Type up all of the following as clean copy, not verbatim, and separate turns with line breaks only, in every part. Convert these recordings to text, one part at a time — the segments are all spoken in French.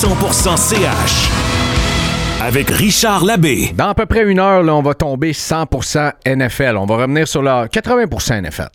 100% CH. Avec Richard Labbé.
Dans à peu près une heure, là, on va tomber 100% NFL. On va revenir sur la 80% NFL.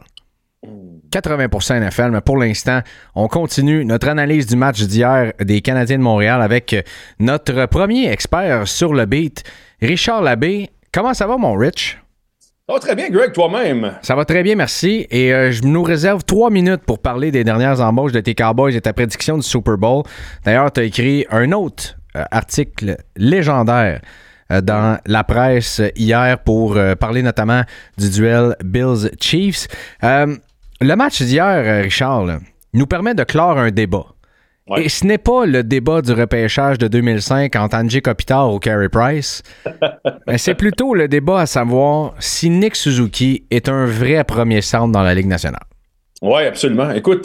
80% NFL, mais pour l'instant, on continue notre analyse du match d'hier des Canadiens de Montréal avec notre premier expert sur le beat, Richard Labbé. Comment ça va, mon Rich?
Ça va très bien, Greg, toi-même.
Ça va très bien, merci. Et je nous réserve 3 minutes pour parler des dernières embauches de tes Cowboys et ta prédiction du Super Bowl. D'ailleurs, tu as écrit un autre article légendaire dans la presse hier pour parler notamment du duel Bills-Chiefs. Le match d'hier, Richard, là, nous permet de clore un débat. Ouais. Et ce n'est pas le débat du repêchage de 2005 entre Angie Kopitar ou Carey Price, mais c'est plutôt le débat à savoir si Nick Suzuki est un vrai premier centre dans la Ligue nationale.
Oui, absolument. Écoute,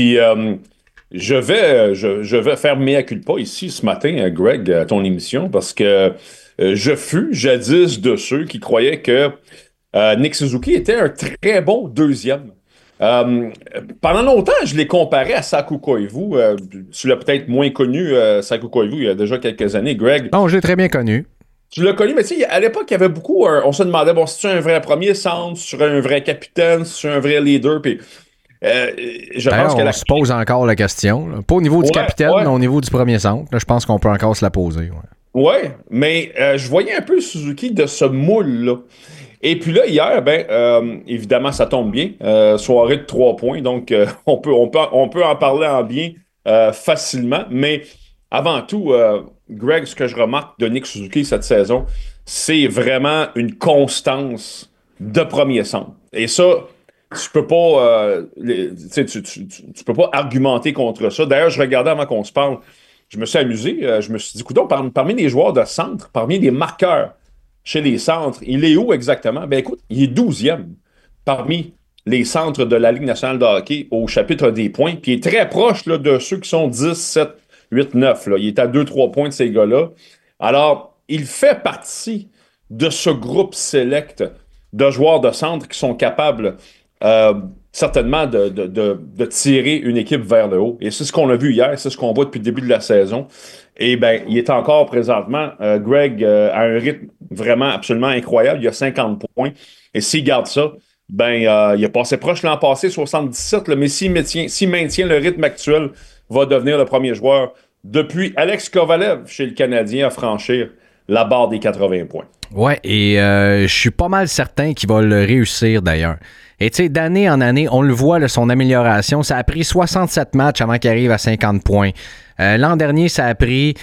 je vais faire mea culpa ici ce matin, Greg, à ton émission, parce que je fus jadis de ceux qui croyaient que Nick Suzuki était un très bon deuxième. Pendant longtemps, je l'ai comparé à Saku Koivu. Tu l'as peut-être moins connu, Saku Koivu, il y a déjà quelques années, Greg.
Non, je l'ai très bien connu.
Tu l'as connu, mais tu sais, à l'époque, il y avait beaucoup... on se demandait, bon, si tu es un vrai premier centre, si tu es un vrai capitaine, si tu es un vrai leader, puis... je pense que
on se pose encore la question. Là. Pas au niveau du capitaine, mais au niveau du premier centre. Là, je pense qu'on peut encore se la poser.
Oui, mais je voyais un peu Suzuki de ce moule-là. Et puis là, hier, évidemment, ça tombe bien. Soirée de 3 points, donc on peut en parler en bien facilement. Mais avant tout, Greg, ce que je remarque de Nick Suzuki cette saison, c'est vraiment une constance de premier centre. Et ça, tu peux pas, tu peux pas argumenter contre ça. D'ailleurs, je regardais avant qu'on se parle, je me suis amusé. Je me suis dit, écoute, parmi les joueurs de centre, parmi les marqueurs, chez les centres, il est où exactement? Ben écoute, il est 12e parmi les centres de la Ligue nationale de hockey au chapitre des points, puis il est très proche là, de ceux qui sont 10, 7, 8, 9. Là. Il est à 2-3 points de ces gars-là. Alors, il fait partie de ce groupe select de joueurs de centre qui sont capables certainement de tirer une équipe vers le haut. Et c'est ce qu'on a vu hier, c'est ce qu'on voit depuis le début de la saison. Et bien, il est encore présentement, Greg, à un rythme vraiment absolument incroyable. Il a 50 points. Et s'il garde ça, il a passé proche l'an passé, 77. Là, mais s'il maintient le rythme actuel, va devenir le premier joueur depuis Alex Kovalev chez le Canadien à franchir la barre des 80 points.
Ouais, et je suis pas mal certain qu'il va le réussir d'ailleurs. Et tu sais, d'année en année, on le voit, là, son amélioration. Ça a pris 67 matchs avant qu'il arrive à 50 points. L'an dernier, ça a pris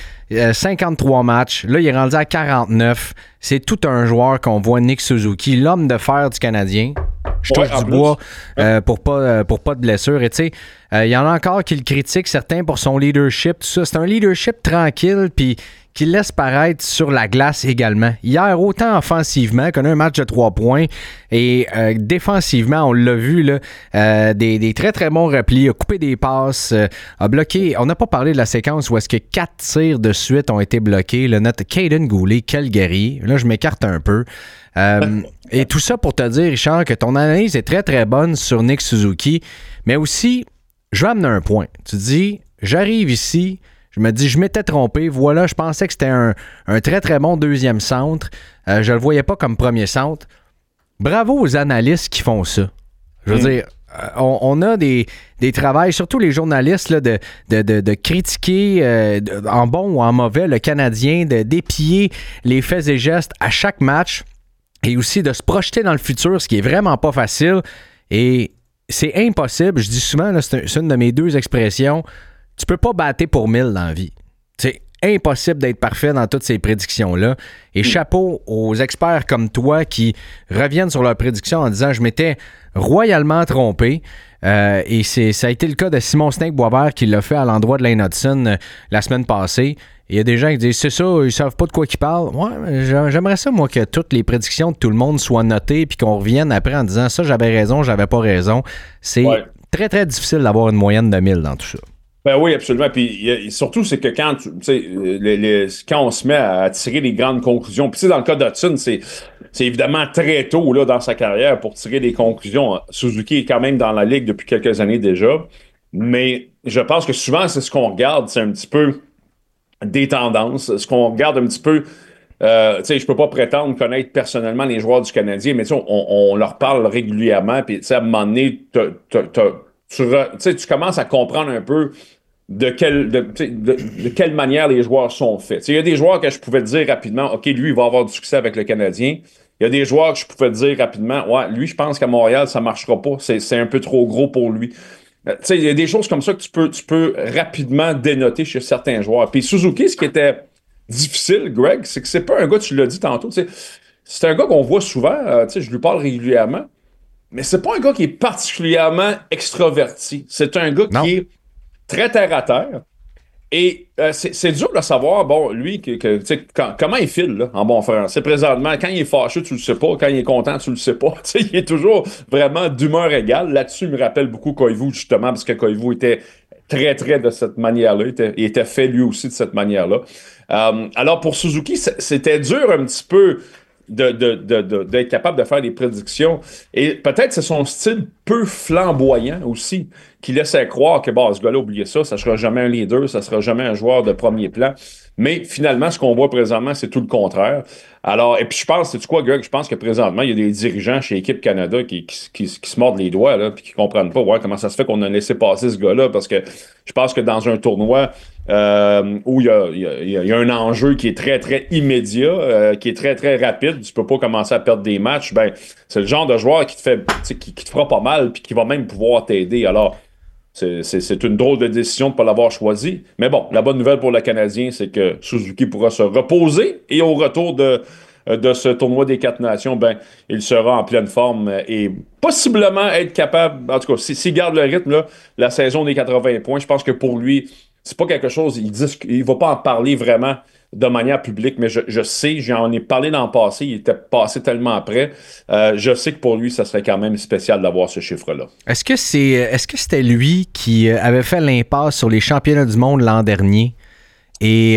53 matchs. Là, il est rendu à 49. C'est tout un joueur qu'on voit, Nick Suzuki, l'homme de fer du Canadien. Je touche du bois pour pas de blessure. Et tu sais, il y en a encore qui le critiquent, certains, pour son leadership, tout ça. C'est un leadership tranquille, puis qui laisse paraître sur la glace également. Hier, autant offensivement qu'on a un match de 3 points et défensivement, on l'a vu, là, des très très bons replis, a coupé des passes, a bloqué. On n'a pas parlé de la séquence où est-ce que 4 tirs de suite ont été bloqués. Là, notre Caden Goulet, quel guerrier. Là, je m'écarte un peu. Et tout ça pour te dire, Richard, que ton analyse est très très bonne sur Nick Suzuki, mais aussi, je vais amener un point. Tu dis, j'arrive ici, je me dis, je m'étais trompé. Voilà, je pensais que c'était un très, très bon deuxième centre. Je le voyais pas comme premier centre. Bravo aux analystes qui font ça. Je veux dire, on a des travails, surtout les journalistes, là, de critiquer en bon ou en mauvais le Canadien, d'épier les faits et gestes à chaque match et aussi de se projeter dans le futur, ce qui est vraiment pas facile. Et c'est impossible. Je dis souvent, là, c'est une de mes 2 expressions. Tu peux pas battre pour 1000 dans la vie. C'est impossible d'être parfait dans toutes ces prédictions-là. Et chapeau aux experts comme toi qui reviennent sur leurs prédictions en disant « Je m'étais royalement trompé ». Et ça a été le cas de Simon Snake-Boisvert qui l'a fait à l'endroit de Lane Hudson la semaine passée. Il y a des gens qui disent « C'est ça, ils savent pas de quoi ils parlent. » Ouais, j'aimerais ça, moi, que toutes les prédictions de tout le monde soient notées puis qu'on revienne après en disant « Ça, j'avais raison, j'avais pas raison. » C'est très, très difficile d'avoir une moyenne de 1000 dans tout ça.
Ben oui, absolument. Puis surtout, c'est que quand quand on se met à tirer les grandes conclusions, puis dans le cas d'Hudson, c'est évidemment très tôt là, dans sa carrière pour tirer des conclusions. Suzuki est quand même dans la Ligue depuis quelques années déjà, mais je pense que souvent, c'est ce qu'on regarde, c'est un petit peu des tendances. Ce qu'on regarde un petit peu, je peux pas prétendre connaître personnellement les joueurs du Canadien, mais on leur parle régulièrement, puis à un moment donné, tu commences à comprendre un peu de quelle manière les joueurs sont faits. Il y a des joueurs que je pouvais te dire rapidement, OK, lui, il va avoir du succès avec le Canadien. Il y a des joueurs que je pouvais te dire rapidement, ouais, lui, je pense qu'à Montréal, ça marchera pas. C'est un peu trop gros pour lui. Il y a des choses comme ça que tu peux rapidement dénoter chez certains joueurs. Puis Suzuki, ce qui était difficile, Greg, c'est que c'est pas un gars, tu l'as dit tantôt, c'est un gars qu'on voit souvent, je lui parle régulièrement, mais c'est pas un gars qui est particulièrement extraverti. C'est un gars qui est très terre à terre. Et c'est dur de savoir, bon, lui, comment il file là, en bon français. Présentement, quand il est fâché, tu le sais pas. Quand il est content, tu le sais pas. Il est toujours vraiment d'humeur égale. Là-dessus, il me rappelle beaucoup Koivu, justement, parce que Koivu était très, très de cette manière-là. Il était fait lui aussi de cette manière-là. Alors, pour Suzuki, c'était dur un petit peu d'être capable de faire des prédictions. Et peut-être c'est son style peu flamboyant aussi qui laissait croire que, ce gars-là, oubliez ça, ça sera jamais un leader, ça sera jamais un joueur de premier plan. Mais finalement, ce qu'on voit présentement, c'est tout le contraire. Alors, et puis je pense, sais-tu quoi, Greg? Je pense que présentement, il y a des dirigeants chez Équipe Canada qui se mordent les doigts, là, puis qui comprennent pas, comment ça se fait qu'on a laissé passer ce gars-là, parce que je pense que dans un tournoi où il y a un enjeu qui est très, très immédiat, qui est très, très rapide, tu peux pas commencer à perdre des matchs, c'est le genre de joueur qui te fera pas mal, puis qui va même pouvoir t'aider. Alors, c'est une drôle de décision de ne pas l'avoir choisi. Mais bon, la bonne nouvelle pour le Canadien, c'est que Suzuki pourra se reposer et au retour de ce tournoi des 4 nations, il sera en pleine forme et possiblement être capable, en tout cas, s'il garde le rythme, là, la saison des 80 points, je pense que pour lui, c'est pas quelque chose, il va pas en parler vraiment de manière publique, mais je sais, j'en ai parlé dans le passé, il était passé tellement après. Je sais que pour lui, ça serait quand même spécial d'avoir ce chiffre-là.
Est-ce que c'était lui qui avait fait l'impasse sur les championnats du monde l'an dernier et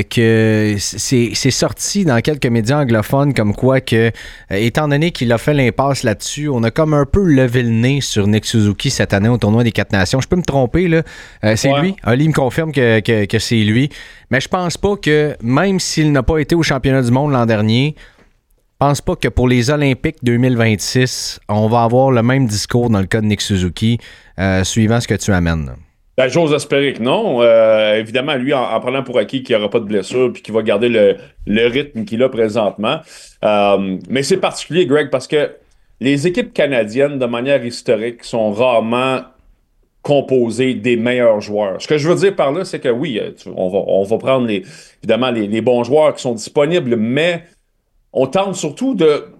que c'est sorti dans quelques médias anglophones comme quoi que, étant donné qu'il a fait l'impasse là-dessus, on a comme un peu levé le nez sur Nick Suzuki cette année au tournoi des 4 nations. Je peux me tromper, là. C'est lui. Ali me confirme que c'est lui. Mais je pense pas que, même s'il n'a pas été au championnat du monde l'an dernier, je pense pas que pour les Olympiques 2026, on va avoir le même discours dans le cas de Nick Suzuki, suivant ce que tu amènes, là.
J'ose espérer que non. Évidemment, lui, en prenant pour acquis qu'il n'y aura pas de blessure puis qu'il va garder le rythme qu'il a présentement. Mais c'est particulier, Greg, parce que les équipes canadiennes, de manière historique, sont rarement composées des meilleurs joueurs. Ce que je veux dire par là, c'est que oui, on va prendre évidemment les bons joueurs qui sont disponibles, mais on tente surtout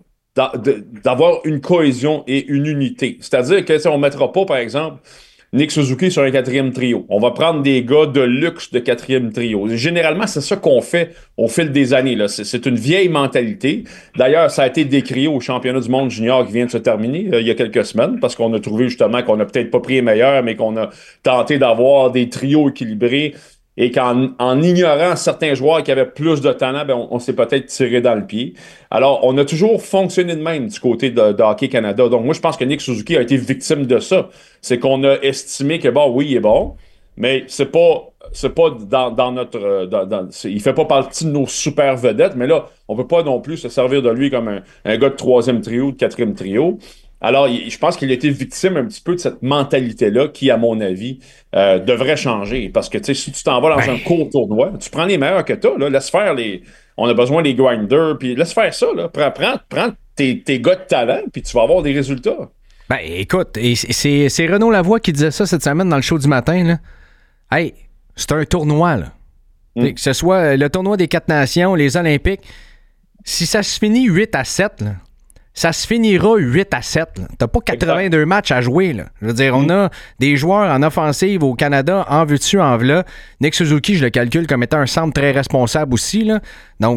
d'avoir une cohésion et une unité. C'est-à-dire que on ne mettra pas, par exemple, Nick Suzuki sur un 4e trio. On va prendre des gars de luxe de 4e trio. Généralement, c'est ça qu'on fait au fil des années, là. C'est une vieille mentalité. D'ailleurs, ça a été décrié au championnat du monde junior qui vient de se terminer il y a quelques semaines, parce qu'on a trouvé justement qu'on n'a peut-être pas pris les meilleurs, mais qu'on a tenté d'avoir des trios équilibrés et qu'en ignorant certains joueurs qui avaient plus de talent, on s'est peut-être tiré dans le pied. Alors, on a toujours fonctionné de même du côté de Hockey Canada. Donc, moi, je pense que Nick Suzuki a été victime de ça. C'est qu'on a estimé que, oui, il est bon, mais c'est pas dans notre... il fait pas partie de nos super vedettes, mais là, on peut pas non plus se servir de lui comme un gars de 3e trio, de 4e trio. Alors, je pense qu'il a été victime un petit peu de cette mentalité-là qui, à mon avis, devrait changer. Parce que, si tu t'en vas dans un court tournoi, tu prends les meilleurs que tu as, laisse faire on a besoin des grinders, puis laisse faire ça, là. Prends tes gars de talent, puis tu vas avoir des résultats.
Écoute, c'est Renaud Lavoie qui disait ça cette semaine dans le show du matin, là. Hey, c'est un tournoi, là. Que ce soit le tournoi des 4 nations, les Olympiques, si ça se finit 8-7, là, ça se finira 8-7. Là. T'as pas 82 matchs à jouer. Là. Je veux dire, on a des joueurs en offensive au Canada, en veux-tu, en v'là. Nick Suzuki, je le calcule comme étant un centre très responsable aussi. Là. Donc,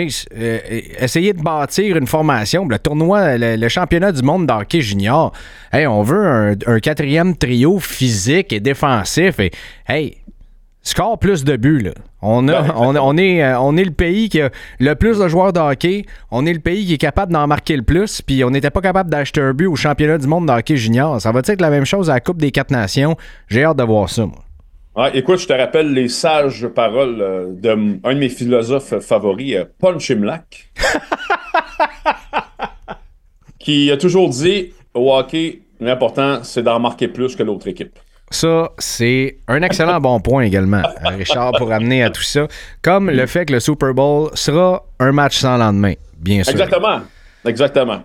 essayer de bâtir une formation. Le tournoi, le championnat du monde d'hockey junior, on veut un 4e trio physique et défensif. Et, score plus de buts, là. On est le pays qui a le plus de joueurs de hockey. On est le pays qui est capable d'en marquer le plus. Puis on n'était pas capable d'acheter un but au championnat du monde de hockey junior. Ça va être la même chose à la Coupe des 4 nations? J'ai hâte de voir ça, moi.
Ouais, écoute, je te rappelle les sages paroles d'un de mes philosophes favoris, Paul Chimlak, qui a toujours dit au hockey, l'important, c'est d'en marquer plus que l'autre équipe.
Ça, c'est un excellent bon point également, Richard, pour amener à tout ça. Comme le fait que le Super Bowl sera un match sans lendemain, bien sûr.
Exactement.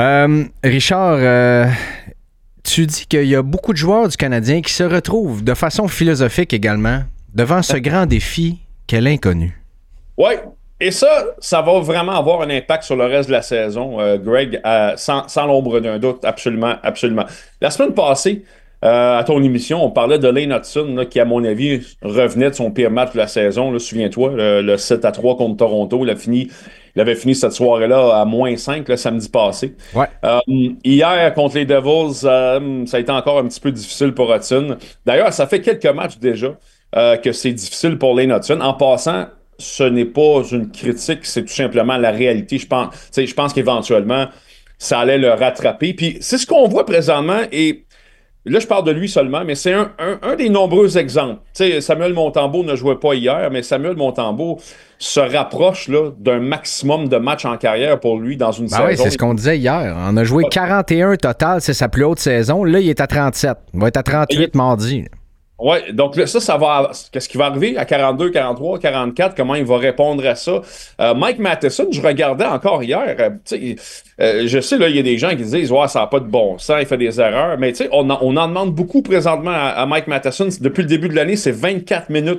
Richard, tu dis qu'il y a beaucoup de joueurs du Canadien qui se retrouvent de façon philosophique également devant ce grand défi qu'est l'inconnu.
Oui, et ça va vraiment avoir un impact sur le reste de la saison, Greg, sans l'ombre d'un doute, absolument. La semaine passée, à ton émission, on parlait de Lane Hutson, là, qui, à mon avis, revenait de son pire match de la saison. Là, souviens-toi, le 7-3 contre Toronto. Il avait fini cette soirée-là à -5 le samedi passé.
Ouais.
Hier, contre les Devils, ça a été encore un petit peu difficile pour Hutson. D'ailleurs, ça fait quelques matchs déjà que c'est difficile pour Lane Hutson. En passant, ce n'est pas une critique, c'est tout simplement la réalité. Je pense qu'éventuellement, ça allait le rattraper. Puis c'est ce qu'on voit présentement et là, je parle de lui seulement, mais c'est un des nombreux exemples. Tu sais, Samuel Montembeault ne jouait pas hier, mais Samuel Montembeault se rapproche là, d'un maximum de matchs en carrière pour lui dans une saison.
Oui, c'est ce qu'on disait hier. On a joué 41 total, c'est sa plus haute saison. Là, il est à 37. Il va être à 38 mardi.
Oui, donc là, ça va. Qu'est-ce qui va arriver à 42, 43, 44? Comment il va répondre à ça? Mike Matheson, je regardais encore hier. Je sais, là, il y a des gens qui disent ouais, ça n'a pas de bon sens, il fait des erreurs. Mais on en demande beaucoup présentement à Mike Matheson. Depuis le début de l'année, c'est 24 minutes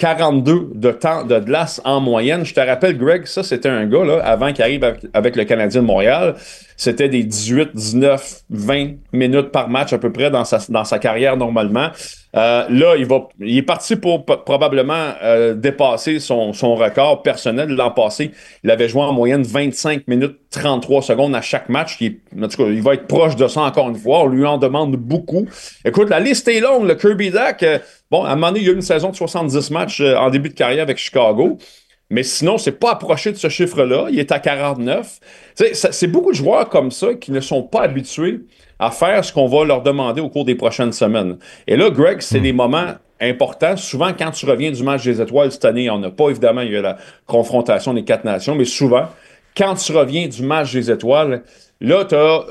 42 de temps de glace en moyenne. Je te rappelle, Greg, ça, c'était un gars, là, avant qu'il arrive avec le Canadien de Montréal. C'était des 18, 19, 20 minutes par match à peu près dans sa carrière normalement. Là, il est parti pour probablement dépasser son record personnel. L'an passé, il avait joué en moyenne 25 minutes 33 secondes à chaque match. En tout cas, il va être proche de ça encore une fois. On lui en demande beaucoup. Écoute, la liste est longue. Le Kirby Dach, bon, à un moment donné, il y a eu une saison de 70 matchs en début de carrière avec Chicago. Mais sinon, c'est pas approché de ce chiffre-là. Il est à 49. C'est beaucoup de joueurs comme ça qui ne sont pas habitués à faire ce qu'on va leur demander au cours des prochaines semaines. Et là, Greg, c'est des moments importants. Souvent, quand tu reviens du match des étoiles cette année, on n'a pas, évidemment, il y a la confrontation des 4 nations, mais souvent, quand tu reviens du match des étoiles, là,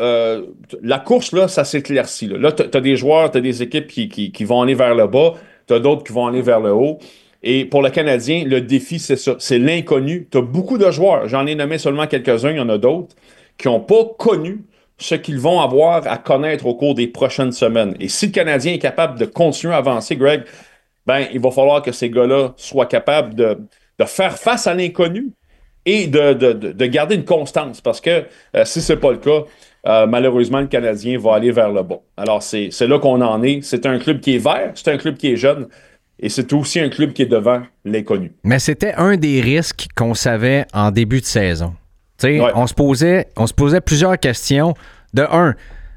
la course, là, ça s'éclaircit. Là, tu as des joueurs, tu as des équipes qui vont aller vers le bas, tu as d'autres qui vont aller vers le haut. Et pour le Canadien, le défi, c'est ça. C'est l'inconnu. Tu as beaucoup de joueurs. J'en ai nommé seulement quelques-uns. Il y en a d'autres qui n'ont pas connu ce qu'ils vont avoir à connaître au cours des prochaines semaines. Et si le Canadien est capable de continuer à avancer, Greg, ben, il va falloir que ces gars-là soient capables de faire face à l'inconnu et de garder une constance. Parce que si ce n'est pas le cas, malheureusement, le Canadien va aller vers le bas. Alors, c'est là qu'on en est. C'est un club qui est vert, c'est un club qui est jeune. Et c'est aussi un club qui est devant l'inconnu.
Mais c'était un des risques qu'on savait en début de saison. Ouais. On se posait plusieurs questions. De un,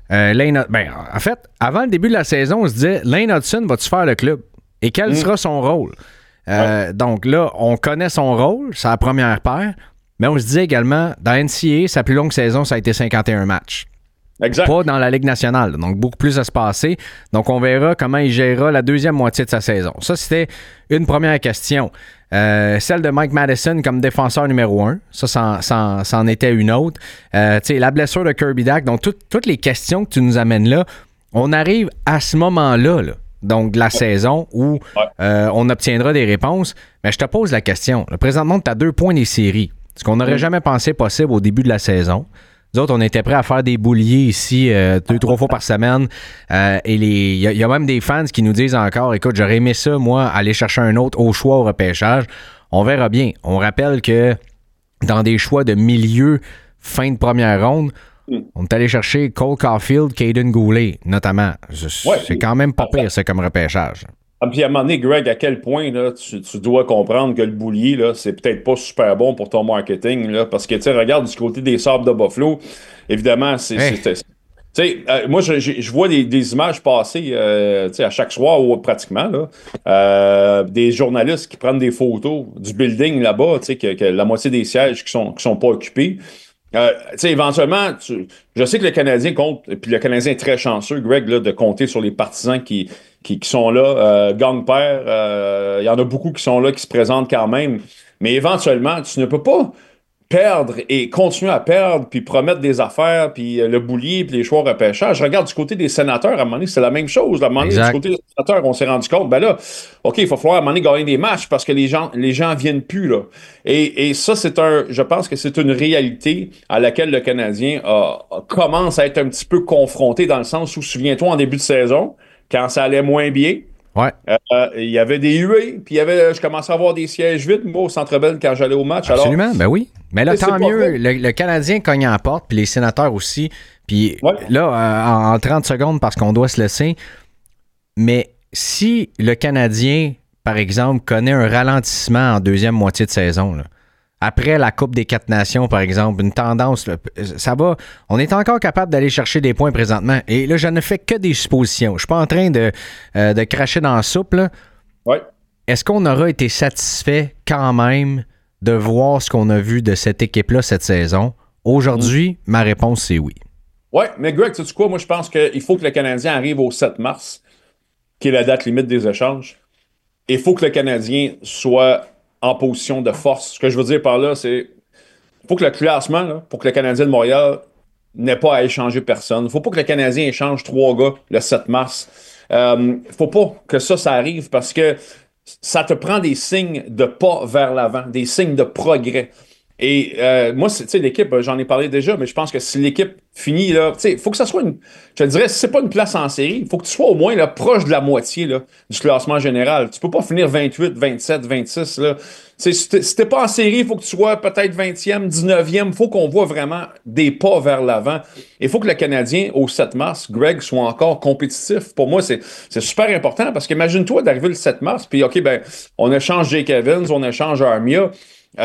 en fait, avant le début de la saison, on se disait, Lane Hutson va-tu faire le club? Et quel sera son rôle? Donc là, on connaît son rôle, c'est la première paire, mais on se disait également, dans NCAA, sa plus longue saison, ça a été 51 matchs.
Exact.
Pas dans la Ligue nationale, donc beaucoup plus à se passer. Donc, on verra comment il gérera la deuxième moitié de sa saison. Ça, c'était une première question. Celle de Mike Matheson comme défenseur numéro 1. Ça, c'en était une autre. La blessure de Kirby Dach. Donc, toutes les questions que tu nous amènes là, on arrive à ce moment-là, là, donc de la saison où on obtiendra des réponses. Mais je te pose la question. Là, présentement, tu as 2 points des séries. Ce qu'on n'aurait jamais pensé possible au début de la saison. Nous autres, on était prêts à faire des bouliers ici 2-3 fois par semaine. Et il y a même des fans qui nous disent encore, écoute, j'aurais aimé ça, moi, aller chercher un autre au choix au repêchage. On verra bien. On rappelle que dans des choix de milieu, fin de première ronde, on est allé chercher Cole Caulfield, Caden Goulet, notamment. C'est quand même pas pire, ça, comme repêchage.
Puis à un moment donné, Greg, à quel point là, tu dois comprendre que le boulier, là, c'est peut-être pas super bon pour ton marketing, là, parce que, tu sais, regarde du côté des Sabres de Buffalo, évidemment, moi, je vois des images passer à chaque soir ou pratiquement, là, des journalistes qui prennent des photos du building là-bas, que la moitié des sièges qui sont pas occupés. Éventuellement, je sais que le Canadien compte, puis le Canadien est très chanceux, Greg, là, de compter sur les partisans qui sont là, gang-père. Il y en a beaucoup qui sont là, qui se présentent quand même. Mais éventuellement, tu ne peux pas perdre et continuer à perdre, puis promettre des affaires, puis le boulier, puis les choix au repêchage. Je regarde du côté des sénateurs, à un moment donné, c'est la même chose. À un moment donné, du côté des sénateurs, on s'est rendu compte, ben là, OK, il va falloir à un moment donné gagner des matchs parce que les gens viennent plus, là. Et ça, je pense que c'est une réalité à laquelle le Canadien commence à être un petit peu confronté dans le sens où, souviens-toi, en début de saison, quand ça allait moins bien,
Ouais.
il y avait des huées, puis je commençais à avoir des sièges vides, moi, au Centre Bell, quand j'allais au match.
Absolument, ben oui. Mais là, tant mieux,
vrai.
le Canadien cogne en porte, puis les sénateurs aussi. Puis là, en 30 secondes, parce qu'on doit se laisser, mais si le Canadien, par exemple, connaît un ralentissement en deuxième moitié de saison, là, après la Coupe des 4 Nations, par exemple, une tendance, ça va. On est encore capable d'aller chercher des points présentement. Et là, je ne fais que des suppositions. Je ne suis pas en train de cracher dans la soupe, là.
Ouais.
Est-ce qu'on aura été satisfait quand même de voir ce qu'on a vu de cette équipe-là cette saison? Aujourd'hui, ma réponse, c'est oui.
Oui, mais Greg, sais-tu quoi? Moi, je pense qu'il faut que le Canadien arrive au 7 mars, qui est la date limite des échanges. Il faut que le Canadien soit en position de force. Ce que je veux dire par là, c'est il faut que le classement, là, pour que le Canadien de Montréal n'ait pas à échanger personne. Il ne faut pas que le Canadien échange 3 gars le 7 mars. Il ne faut pas que ça arrive parce que ça te prend des signes de pas vers l'avant, des signes de progrès. Et moi, tu sais, l'équipe, j'en ai parlé déjà, mais je pense que si l'équipe finit, là, tu sais, il faut que ça soit je te dirais, si c'est pas une place en série, il faut que tu sois au moins là, proche de la moitié là, du classement général. Tu peux pas finir 28, 27, 26, là. Tu sais, si t'es pas en série, il faut que tu sois peut-être 20e, 19e. Il faut qu'on voit vraiment des pas vers l'avant. Il faut que le Canadien, au 7 mars, Greg, soit encore compétitif. Pour moi, c'est super important parce qu'imagine-toi d'arriver le 7 mars, puis OK, ben, on échange Jake Evans, on échange Armia.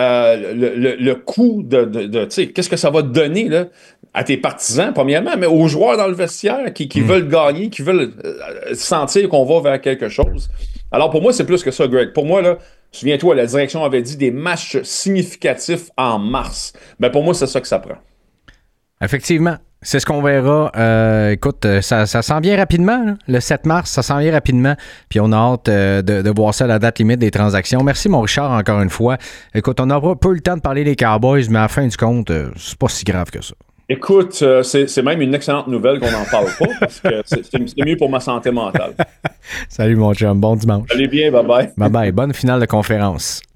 Le coût tu sais, qu'est-ce que ça va te donner là, à tes partisans, premièrement, mais aux joueurs dans le vestiaire qui veulent gagner, qui veulent sentir qu'on va vers quelque chose. Alors, pour moi, c'est plus que ça, Greg. Pour moi, là, souviens-toi, la direction avait dit des matchs significatifs en mars. Ben, pour moi, c'est ça que ça prend.
Effectivement. C'est ce qu'on verra. Écoute, ça s'en vient rapidement, là. Le 7 mars, ça s'en vient rapidement. Puis on a hâte de voir ça à la date limite des transactions. Merci, mon Richard, encore une fois. Écoute, on n'aura pas eu le temps de parler des Cowboys, mais à la fin du compte, c'est pas si grave que ça.
Écoute, c'est même une excellente nouvelle qu'on n'en parle pas parce que c'est mieux pour ma santé mentale.
Salut, mon chum. Bon dimanche.
Allez bien, bye-bye.
Bye-bye. Bonne finale de conférence.